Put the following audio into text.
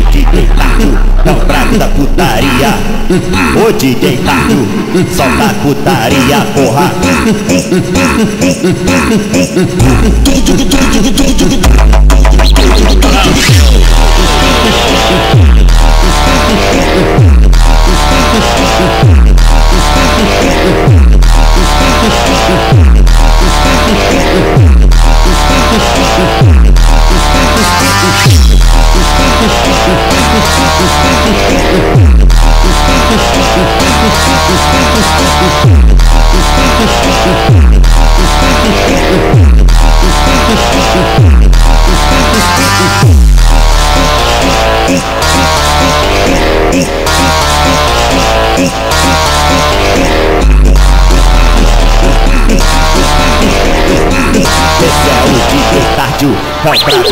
DJ Tardo, é o brabo da putaria. O DJ Tardo, solta a putaria, porra. Esse é o DJ Tardo, é o brabo